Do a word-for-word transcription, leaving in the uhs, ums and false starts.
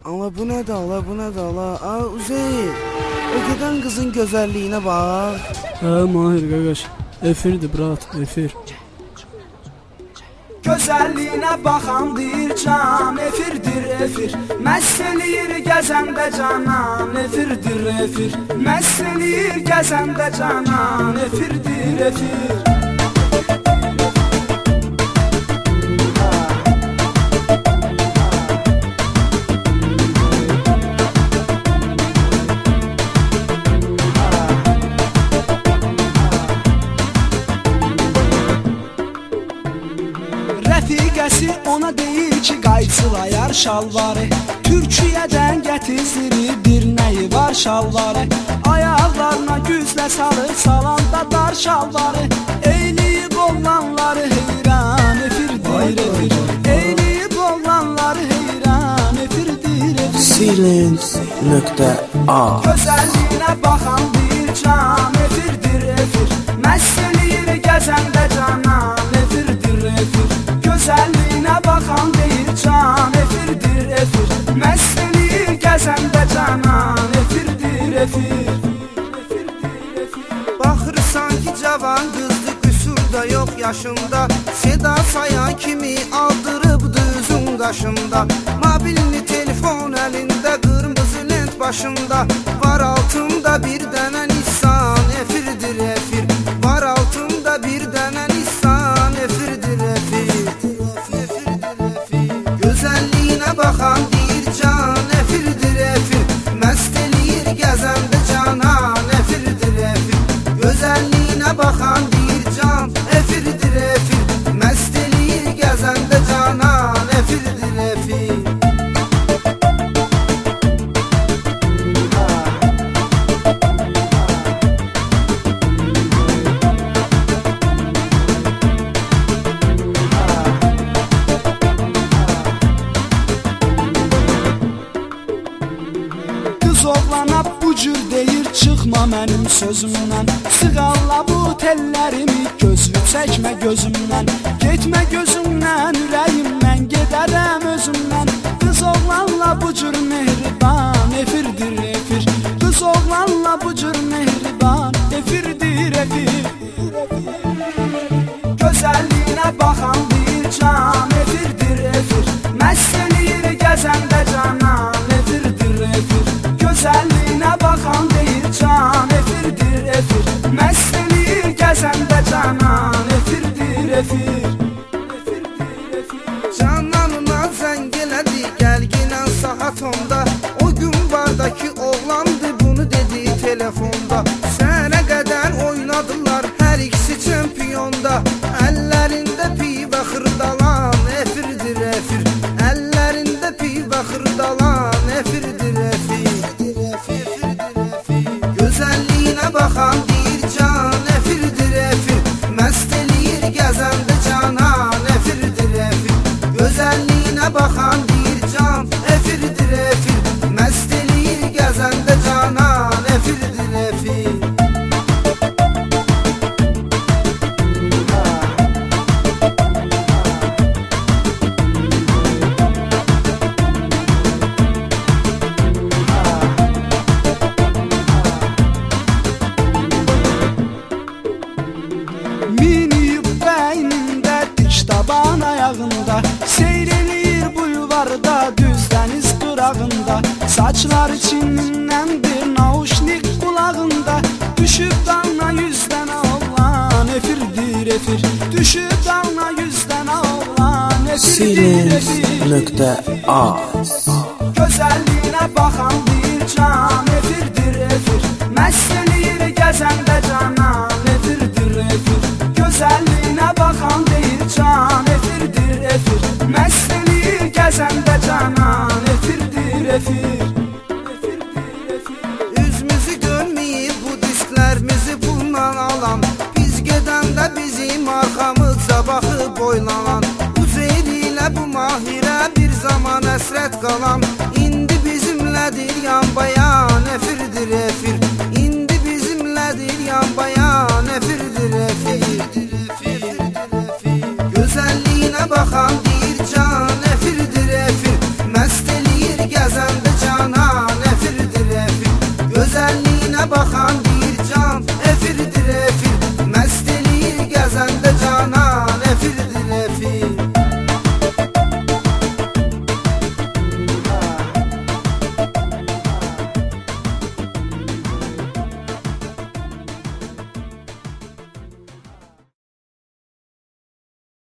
Ama bu ne de ala, bu ne de ala. Aa Üzeyir, o giden kızın güzelliğine bak. Ha Mahir qardaş, efirdir brat, efir. Gözəlliyinə baxan deyir can, efirdir efir. Məst eləyir gəzəndə canan, efirdir efir. Məst eləyir gəzəndə canan, efirdir efir. Rəfiqəsi ona deyir ki, qayçılayar şalvarı. Türkiyədən gətizdirir bir nəyi var şalvarı. Ayaqlarına güzlə salır, salanda dar şalvarı. Eyliyib oğlanları heyran, efirdir efir. Eyliyib oğlanları heyran, efirdir efir. Silence.a Gözəlliyinə baxan deyir can, efirdir efir. Məst eləyir gəzəndə canan, efirdir efir. Gözəlliyinə baxan deyir can, efirdir efir. Məst eləyir gəzəndə canan, efirdir efir. Baxırsan ki cavan qızdı, qüsur da yox yaşında. Seda sayan kimi aldırıbdı üzün qaşında. Mobilni telefon əlində, qırmızı lent başında. Var altında bir dənə Nissan, efirdir efir. Var altında bir dənə Nissan, efirdir efir. Gözəlliyinə baxan deyir can, efirdir efir. Məst eləyir gəzəndə canan, efirdir efir. Gözəlliyinə baxan deyir can, efirdir efir. Məst eləyir gəzəndə canan, efirdir efir. Qız oğlana bu cür deyir, çıxma mənim sözümdən. Sığalla bu tellərimi, gözlü çəkmə gözümdən. Getmə gözümdən, ürəyimdən, gedərəm özümdən. Qız oğlanla bu cür mehriban, efirdir efir. Qız oğlanla bu cür mehriban, efirdir efir. Gözəlliyinə baxan deyir can, efirdir efir. Məst eləyir gəzəndə canan, efirdir efir. Gözəlliyinə baxan deyir can, efirdir efir. Məst eləyir gəzəndə canan, efirdir efir. Cananına zəng elədi, gəlginən saat onda. O gün bardakı oğlandı, bunu dedi telefonda. Sənə qədər oynadılar, hər ikisi çempionda. Əllərində pivə xırdalan, efirdir efir. Əllərində pivə xırdalan, efirdir efir. Gözəlliyinə baxan deyir can, efirdir efir. Məst eləyir gəzəndə canan, efirdir efir. Gözəlliyinə baxan deyir can, efirdir efir. Məst eləyir gəzəndə canan, efirdir efir. Miniyib bəynində, diş taban ayağında. Seyr eləyir bulvarda, düz dəniz qırağında. Saçlar içindəndir, nauşnik qulağında. Düşüb dalına yüz dənə oğlan, efirdir efir. Düşüb dalına yüz dənə oğlan, efirdir efir. Silence.a Gözəlliyinə baxan deyir can, efirdir efir. Məst eləyir gəzəndə canan, efirdir efir. Gözəlliyinə baxan deyir can, efirdir efir. Məst eləyir gəzəndə canan, efirdir efir. Üzümüzü dönməyib bu disklərimizi pulla alan. Biz gedəndə bizim arxamızca baxıb oylanan. Üzeyir ilə bu Mahirə bir zaman əsrət qalan. İndi bizimlədir yan bayan, efirdir efir. İndi bizimlədir yan bayan,